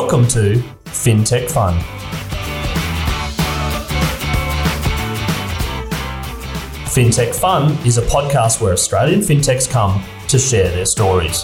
Welcome to FinTech Fun. FinTech Fun is a podcast where Australian fintechs come to share their stories.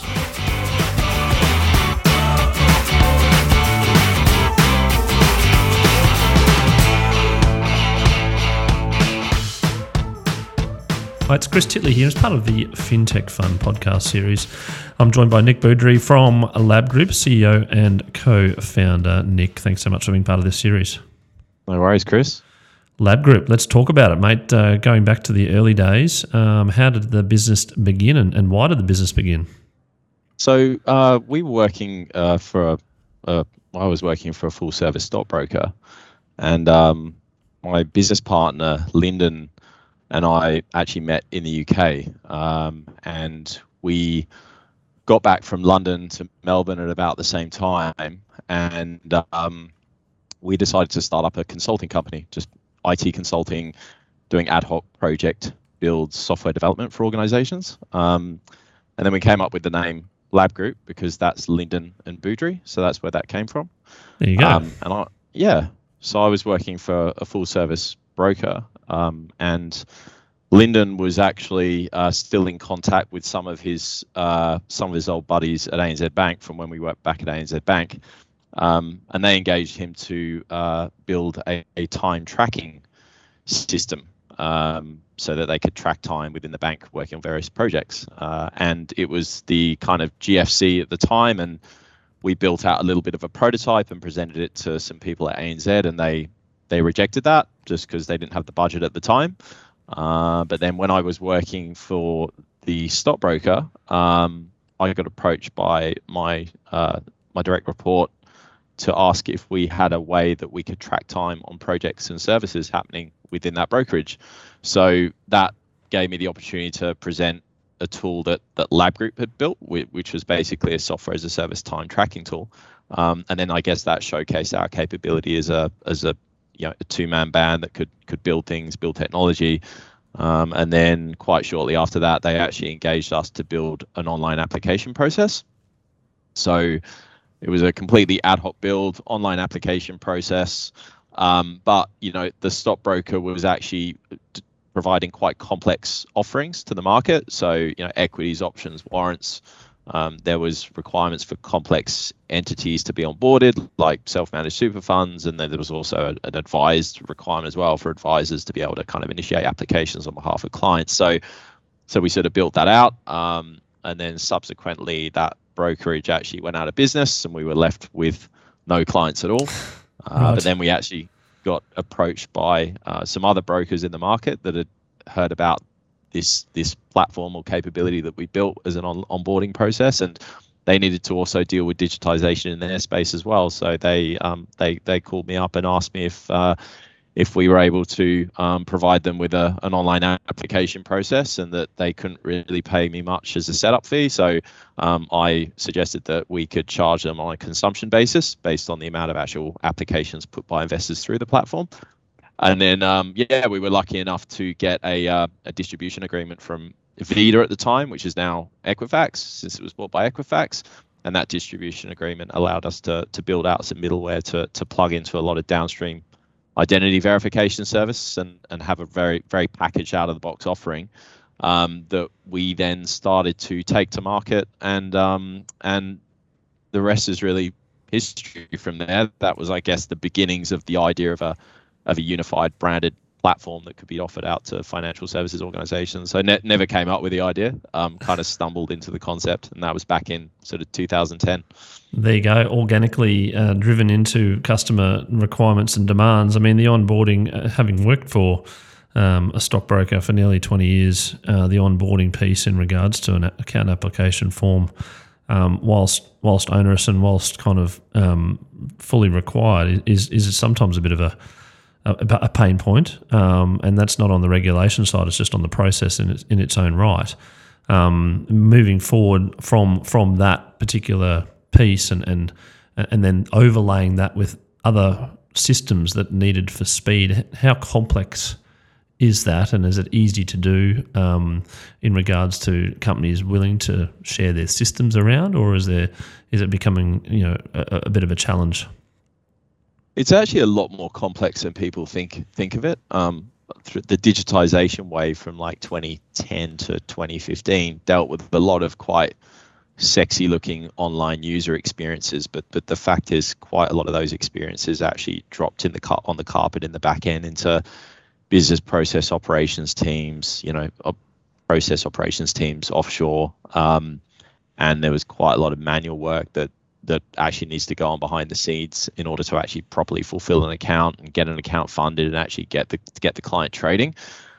Hi, it's Chris Titley here as part of the FinTech Fun podcast series. I'm joined by Nick Boudry from Lab Group, CEO and co-founder. Nick, thanks so much for being part of this series. No worries, Chris. Lab Group, let's talk about it, mate. Going back to the early days, how did the business begin and why did the business begin? So we were working I was working for a full service stockbroker, and my business partner, Lyndon, and I actually met in the UK, and we got back from London to Melbourne at about the same time, and we decided to start up a consulting company, just IT consulting, doing ad hoc project builds, software development for organizations. And then we came up with the name Lab Group because that's Lyndon and Boudry, so that's where that came from. There you go. So I was working for a full service broker, and Lyndon was actually still in contact with some of his old buddies at ANZ Bank from when we worked back at ANZ Bank, and they engaged him to build a time tracking system so that they could track time within the bank working on various projects. And it was the kind of GFC at the time, and we built out a little bit of a prototype and presented it to some people at ANZ, and they rejected that just because they didn't have the budget at the time. But then when I was working for the stockbroker, I got approached by my direct report to ask if we had a way that we could track time on projects and services happening within that brokerage. So that gave me the opportunity to present a tool that Lab Group had built, which was basically a software as a service time tracking tool. And then I guess that showcased our capability as a two-man band that could build things, build technology. And then quite shortly after that, they actually engaged us to build an online application process. So it was a completely ad hoc build, online application process. But the stockbroker was actually providing quite complex offerings to the market. So equities, options, warrants. There was requirements for complex entities to be onboarded, like self-managed super funds, and then there was also an advised requirement as well for advisors to be able to kind of initiate applications on behalf of clients. So we sort of built that out, and then subsequently that brokerage actually went out of business, and we were left with no clients at all. Right. But then we actually got approached by some other brokers in the market that had heard about this platform or capability that we built as an onboarding process, and they needed to also deal with digitization in their space as well. So they called me up and asked me if we were able to provide them with an online application process, and that they couldn't really pay me much as a setup fee. So I suggested that we could charge them on a consumption basis based on the amount of actual applications put by investors through the platform. And then, we were lucky enough to get a distribution agreement from Vida at the time, which is now Equifax, since it was bought by Equifax. And that distribution agreement allowed us to build out some middleware to plug into a lot of downstream identity verification service and have a very, very packaged out of the box offering that we then started to take to market. And the rest is really history from there. That was, I guess, the beginnings of the idea of a unified branded platform that could be offered out to financial services organizations. So never came up with the idea, kind of stumbled into the concept, and that was back in sort of 2010. There you go, organically driven into customer requirements and demands. I mean, the onboarding, having worked for a stockbroker for nearly 20 years, the onboarding piece in regards to an account application form, whilst onerous and whilst kind of fully required, is sometimes a bit of a pain point, and that's not on the regulation side; it's just on the process in its own right. Moving forward from that particular piece, and then overlaying that with other systems that needed for speed, how complex is that, and is it easy to do in regards to companies willing to share their systems around, or is it becoming a bit of a challenge? It's actually a lot more complex than people think of it. The digitization wave from like 2010 to 2015 dealt with a lot of quite sexy looking online user experiences, but the fact is quite a lot of those experiences actually dropped on the carpet in the back end into business process operations teams, process operations teams offshore, and there was quite a lot of manual work that actually needs to go on behind the scenes in order to actually properly fulfill an account and get an account funded and actually get the client trading.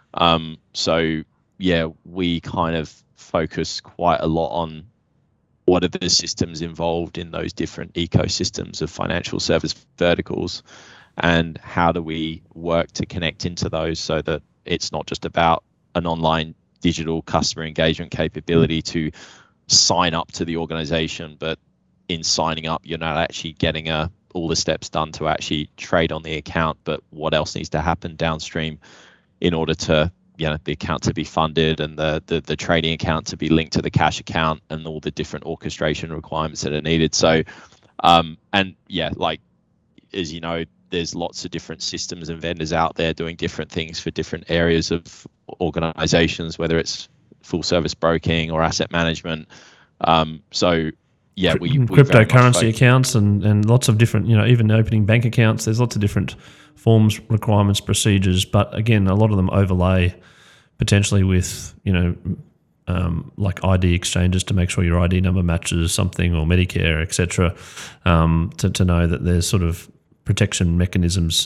So yeah, we kind of focus quite a lot on what are the systems involved in those different ecosystems of financial service verticals, and how do we work to connect into those so that it's not just about an online digital customer engagement capability to sign up to the organization, but in signing up, you're not actually getting all the steps done to actually trade on the account, but what else needs to happen downstream in order to the account to be funded and the trading account to be linked to the cash account and all the different orchestration requirements that are needed. So and yeah, like, as you know, there's lots of different systems and vendors out there doing different things for different areas of organizations, whether it's full service broking or asset management. So yeah, we cryptocurrency accounts and lots of different, even opening bank accounts. There's lots of different forms, requirements, procedures, but again, a lot of them overlay potentially with, like ID exchanges to make sure your ID number matches something, or Medicare, etc. To know that there's sort of protection mechanisms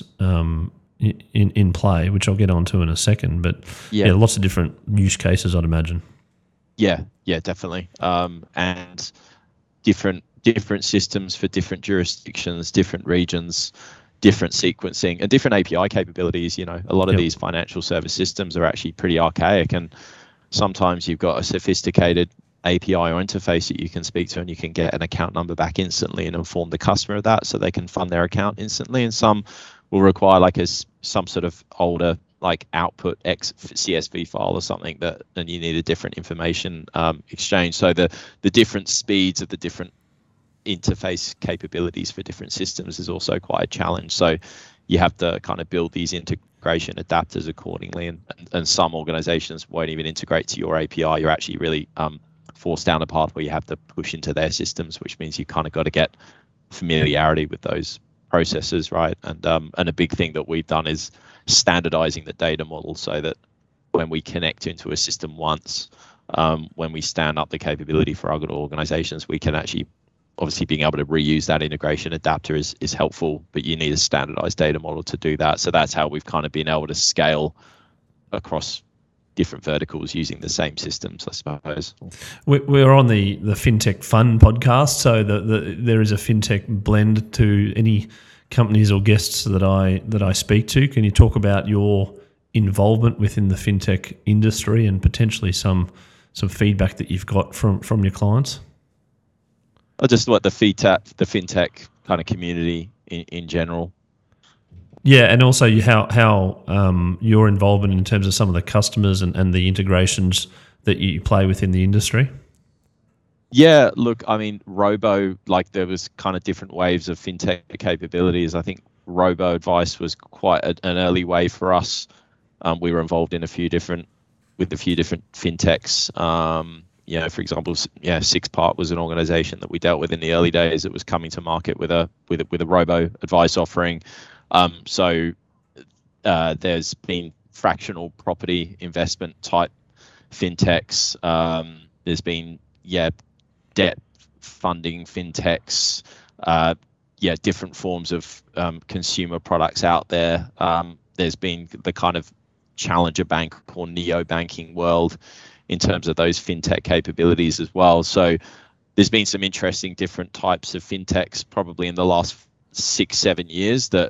in play, which I'll get onto in a second. But yeah, lots of different use cases, I'd imagine. Yeah, definitely. And different systems for different jurisdictions, different regions, different sequencing, and different API capabilities. A lot of these financial service systems are actually pretty archaic, and sometimes you've got a sophisticated API or interface that you can speak to, and you can get an account number back instantly and inform the customer of that so they can fund their account instantly. And some will require some sort of older output X CSV file or something and you need a different information exchange. So the different speeds of the different interface capabilities for different systems is also quite a challenge. So you have to kind of build these integration adapters accordingly, and some organizations won't even integrate to your API. You're actually really forced down a path where you have to push into their systems, which means you kind of got to get familiarity with those processes, right? And a big thing that we've done is standardizing the data model so that when we connect into a system once, when we stand up the capability for other organizations, we can actually, obviously being able to reuse that integration adapter is helpful, but you need a standardized data model to do that. So that's how we've kind of been able to scale across different verticals using the same systems, I suppose. We're on the FinTech Fun podcast, so there is a FinTech blend to any companies or guests that I speak to. Can you talk about your involvement within the FinTech industry and potentially some feedback that you've got from your clients? Just what the FinTech kind of community in general. Yeah, and also how your involvement in terms of some of the customers and the integrations that you play within the industry. Yeah, look, I mean, Robo, there was kind of different waves of FinTech capabilities. I think Robo Advice was quite an early wave for us. We were involved in a few different FinTechs. For example, SixPart was an organization that we dealt with in the early days that was coming to market with a Robo Advice offering. So there's been fractional property investment type FinTechs. There's been debt funding FinTechs. Different forms of consumer products out there. There's been the kind of challenger bank or neo-banking world in terms of those FinTech capabilities as well. So there's been some interesting different types of FinTechs probably in the last 6-7 years that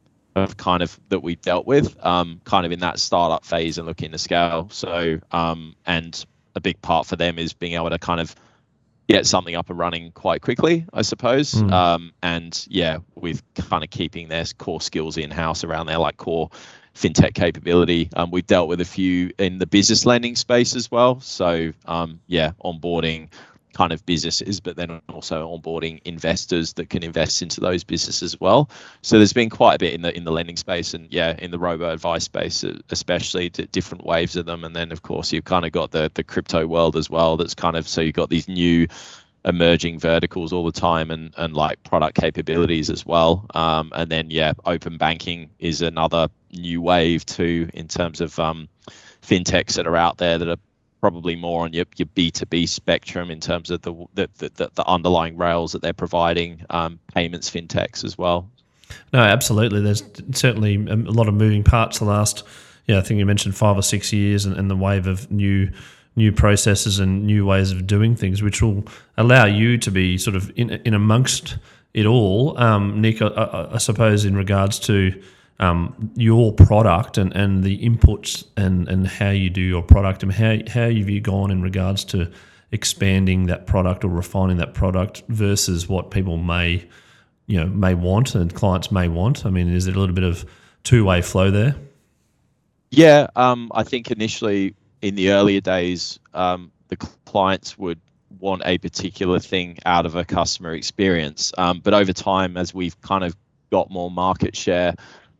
we've dealt with, kind of in that startup phase and looking to scale. So and a big part for them is being able to kind of get something up and running quite quickly, I suppose. With kind of keeping their core skills in-house around their core fintech capability. We've dealt with a few in the business lending space as well. So onboarding kind of businesses, but then also onboarding investors that can invest into those businesses as well. So there's been quite a bit in the lending space, and in the robo advice space, especially, different waves of them. And then of course you've kind of got the crypto world as well. That's kind of, so you've got these new emerging verticals all the time, and like product capabilities as well. And then open banking is another new wave too, in terms of fintechs that are out there that are probably more on your B2B spectrum in terms of the underlying rails that they're providing, payments fintechs as well. No, absolutely. There's certainly a lot of moving parts the last, I think you mentioned 5 or 6 years, and the wave of new processes and new ways of doing things, which will allow you to be sort of in amongst it all. Nick, I suppose in regards to your product and the inputs and how you do your product, and how have you gone in regards to expanding that product or refining that product versus what people may want and clients may want? I mean, is there a little bit of two-way flow there? Yeah, I think initially in the earlier days, the clients would want a particular thing out of a customer experience. But over time, as we've kind of got more market share,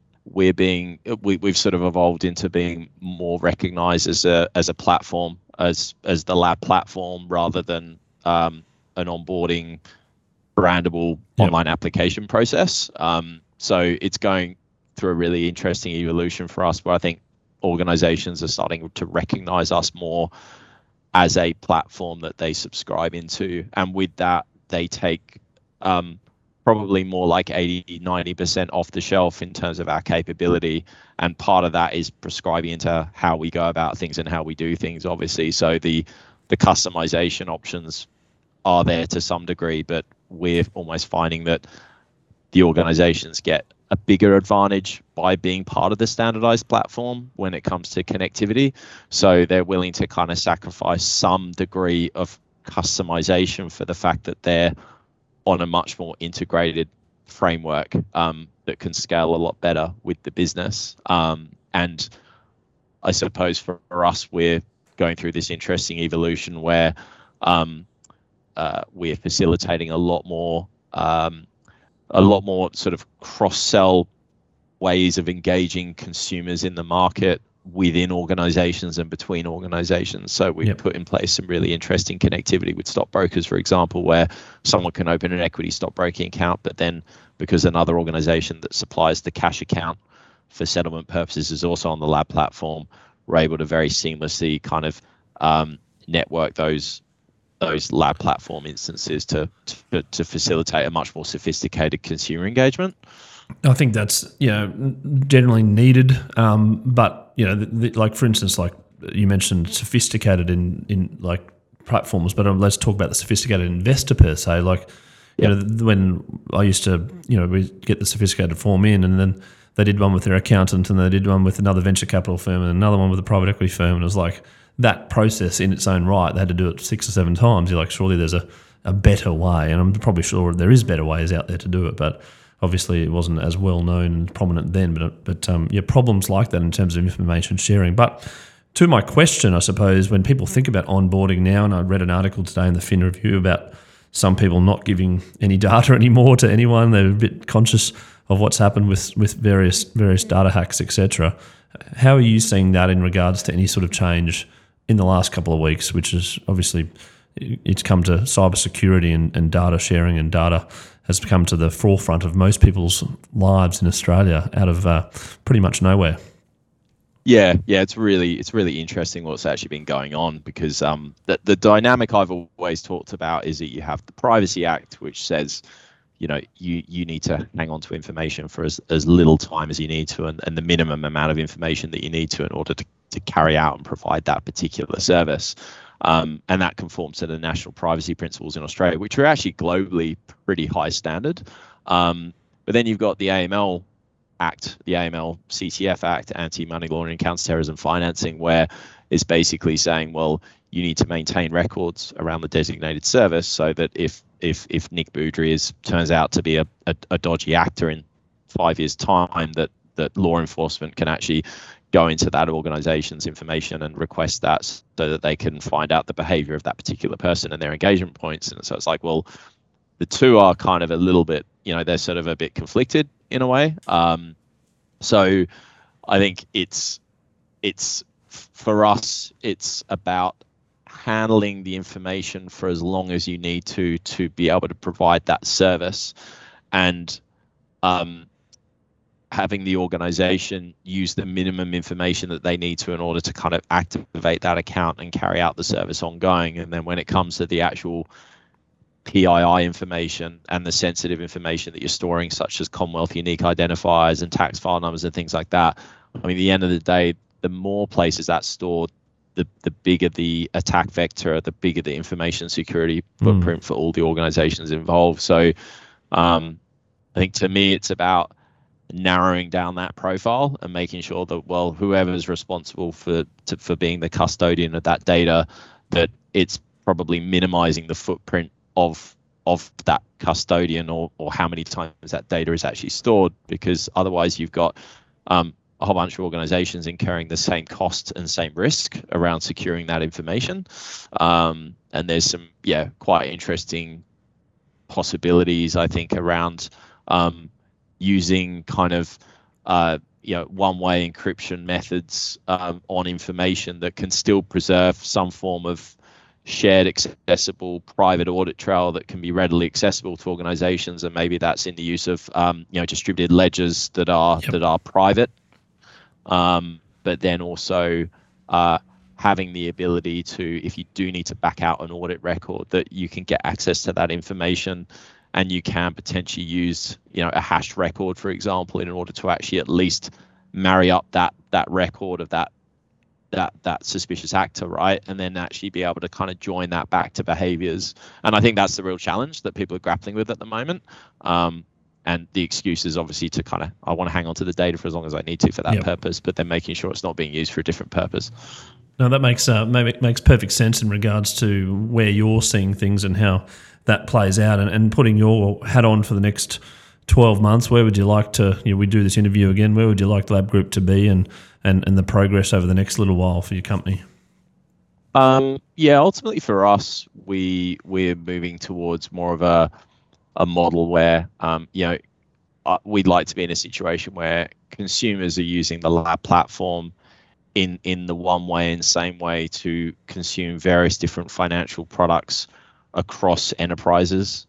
we've sort of evolved into being more recognized as a platform, as the lab platform, rather than an onboarding brandable online application process. So it's going through a really interesting evolution for us, where I think organizations are starting to recognize us more as a platform that they subscribe into, and with that they take probably more like 80-90% off the shelf in terms of our capability. And part of that is prescribing into how we go about things and how we do things, obviously. So the customization options are there to some degree, but we're almost finding that the organizations get a bigger advantage by being part of the standardized platform when it comes to connectivity. So they're willing to kind of sacrifice some degree of customization for the fact that they're on a much more integrated framework that can scale a lot better with the business. And I suppose for us, we're going through this interesting evolution where we're facilitating a lot more sort of cross-sell ways of engaging consumers in the market within organizations and between organizations. So we've put in place some really interesting connectivity with stockbrokers, for example, where someone can open an equity stockbroking account, but then because another organization that supplies the cash account for settlement purposes is also on the lab platform, we're able to very seamlessly kind of network those lab platform instances to facilitate a much more sophisticated consumer engagement. I think that's generally needed, but like for instance, like you mentioned, sophisticated in like platforms, but let's talk about the sophisticated investor per se. Like when I used to we get the sophisticated form in, and then they did one with their accountant, and they did one with another venture capital firm, and another one with a private equity firm, and it was like that process in its own right. They had to do it 6 or 7 times. You're like, surely there's a better way, and I'm probably sure there is better ways out there to do it, but obviously it wasn't as well known and prominent then. But problems like that in terms of information sharing. But to my question, I suppose, when people think about onboarding now, and I read an article today in the Fin Review about some people not giving any data anymore to anyone. They're a bit conscious of what's happened with various data hacks, etc. How are you seeing that in regards to any sort of change in the last couple of weeks, which is obviously it's come to cybersecurity and data sharing, and data has come to the forefront of most people's lives in Australia out of pretty much nowhere? Yeah, it's really interesting what's actually been going on, because the dynamic I've always talked about is that you have the Privacy Act, which says you need to hang on to information for as little time as you need to, and the minimum amount of information that you need to in order to carry out and provide that particular service. And that conforms to the national privacy principles in Australia, which are actually globally pretty high standard. But then you've got the AML Act, the AML-CTF Act, Anti-Money Laundering, Counter-Terrorism Financing, where it's basically saying, well, you need to maintain records around the designated service so that if Nick Boudry turns out to be a dodgy actor in 5 years' time, that that law enforcement can actually go into that organization's information and request that so that they can find out the behavior of that particular person and their engagement points. And so it's like, well, the two are kind of a little bit, they're sort of a bit conflicted in a way. So I think it's for us, it's about handling the information for as long as you need to be able to provide that service, and having the organization use the minimum information that they need to in order to kind of activate that account and carry out the service ongoing. And then when it comes to the actual PII information and the sensitive information that you're storing, such as Commonwealth unique identifiers and tax file numbers and things like that, I mean, at the end of the day, the more places that's stored, the bigger the attack vector, the bigger the information security footprint for all the organizations involved. So I think to me, it's about narrowing down that profile and making sure that, well, whoever's responsible for being the custodian of that data, that it's probably minimizing the footprint of that custodian or how many times that data is actually stored, because otherwise you've got a whole bunch of organizations incurring the same cost and same risk around securing that information. And there's some, quite interesting possibilities, I think, around using kind of, one-way encryption methods on information that can still preserve some form of shared, accessible, private audit trail that can be readily accessible to organizations. And maybe that's in the use of, distributed ledgers that are private. But then also having the ability to, if you do need to back out an audit record, that you can get access to that information, and you can potentially use, a hashed record, for example, in order to actually at least marry up that record of that suspicious actor, right? And then actually be able to kind of join that back to behaviors. And I think that's the real challenge that people are grappling with at the moment. And the excuse is obviously to kind of, I want to hang on to the data for as long as I need to for that purpose, but then making sure it's not being used for a different purpose. No, that makes perfect sense in regards to where you're seeing things and how that plays out. And putting your hat on for the next 12 months, where would you like to, we do this interview again, where would you like Lab Group to be and the progress over the next little while for your company? Ultimately for us, we're moving towards more of a model where, we'd like to be in a situation where consumers are using the Lab platform in the one way and same way to consume various different financial products across enterprises.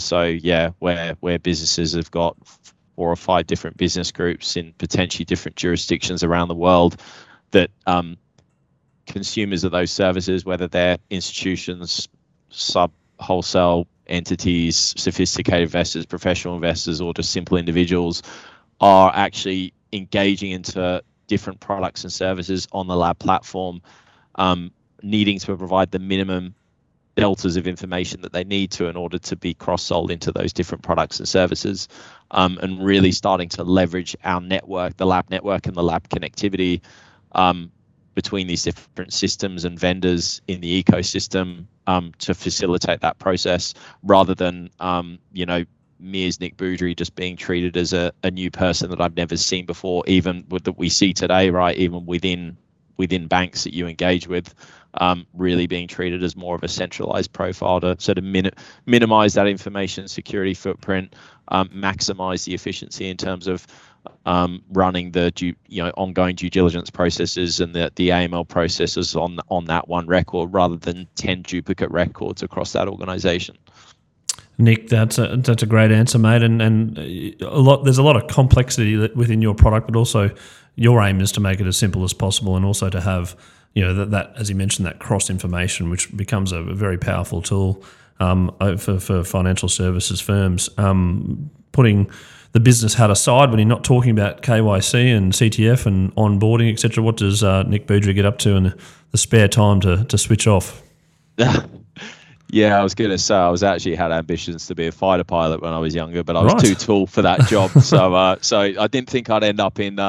Where businesses have got 4 or 5 different business groups in potentially different jurisdictions around the world, that consumers of those services, whether they're institutions, wholesale entities, sophisticated investors, professional investors, or just simple individuals, are actually engaging into different products and services on the Lab platform, needing to provide the minimum deltas of information that they need to in order to be cross-sold into those different products and services, and really starting to leverage our network, the Lab network and the Lab connectivity between these different systems and vendors in the ecosystem to facilitate that process, rather than me as Nick Boudry just being treated as a new person that I've never seen before, even with that we see today, right? Even within banks that you engage with, really being treated as more of a centralized profile to sort of minimize that information security footprint, maximize the efficiency in terms of running the ongoing due diligence processes and the AML processes on that one record, rather than 10 duplicate records across that organization. Nick, that's a great answer, mate. And there's a lot of complexity within your product, but also your aim is to make it as simple as possible, and also to have that as you mentioned, that cross information, which becomes a very powerful tool for financial services firms. Putting the business hat aside, when you're not talking about KYC and CTF and onboarding, etc., what does Nick Boudry get up to in the spare time to switch off? Yeah, I was going to say I actually had ambitions to be a fighter pilot when I was younger, but I was too tall for that job. So I didn't think I'd end up in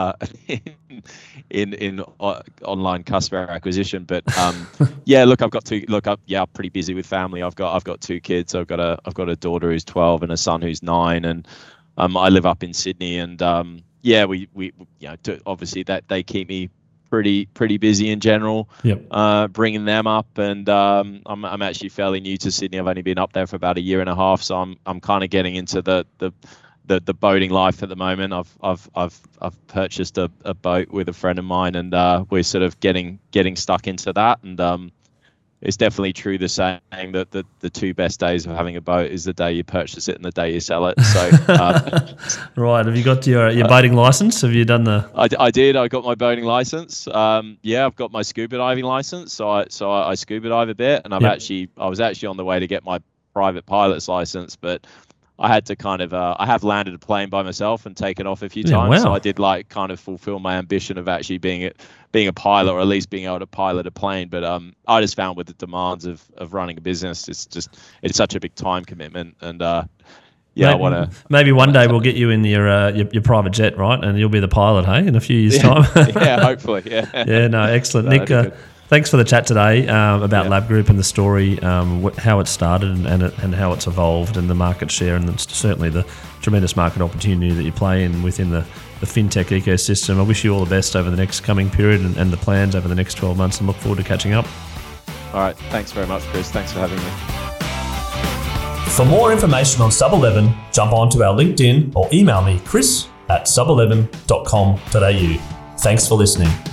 online customer acquisition. But I'm pretty busy with family. I've got 2 kids. I've got a daughter who's 12 and a son who's 9, and I live up in Sydney, and yeah, we obviously that they keep me pretty busy in general. Yep. Bringing them up, and I'm actually fairly new to Sydney. I've only been up there for about a year and a half, so I'm kind of getting into the boating life at the moment. I've purchased a boat with a friend of mine, and we're sort of getting stuck into that. And it's definitely true the saying that the two best days of having a boat is the day you purchase it and the day you sell it. So right. Have you got your boating license? Have you done the? I did. I got my boating license. I've got my scuba diving license. So I scuba dive a bit, and I was actually on the way to get my private pilot's license, but I had to kind of I have landed a plane by myself and taken off a few times. Wow. So I did like kind of fulfill my ambition of actually being a pilot, or at least being able to pilot a plane. But I just found with the demands of running a business, it's such a big time commitment. And I want to. Maybe one day we'll get you in your private jet, right? And you'll be the pilot, hey, in a few years' time. Yeah, hopefully. Yeah. Yeah, no, excellent. Nick, thanks for the chat today about Lab Group and the story, how it started and how it's evolved, and the market share, and certainly the tremendous market opportunity that you play in within the fintech ecosystem. I wish you all the best over the next coming period and the plans over the next 12 months, and look forward to catching up. All right. Thanks very much, Chris. Thanks for having me. For more information on Sub 11, jump onto our LinkedIn or email me, chris@sub11.com.au. Thanks for listening.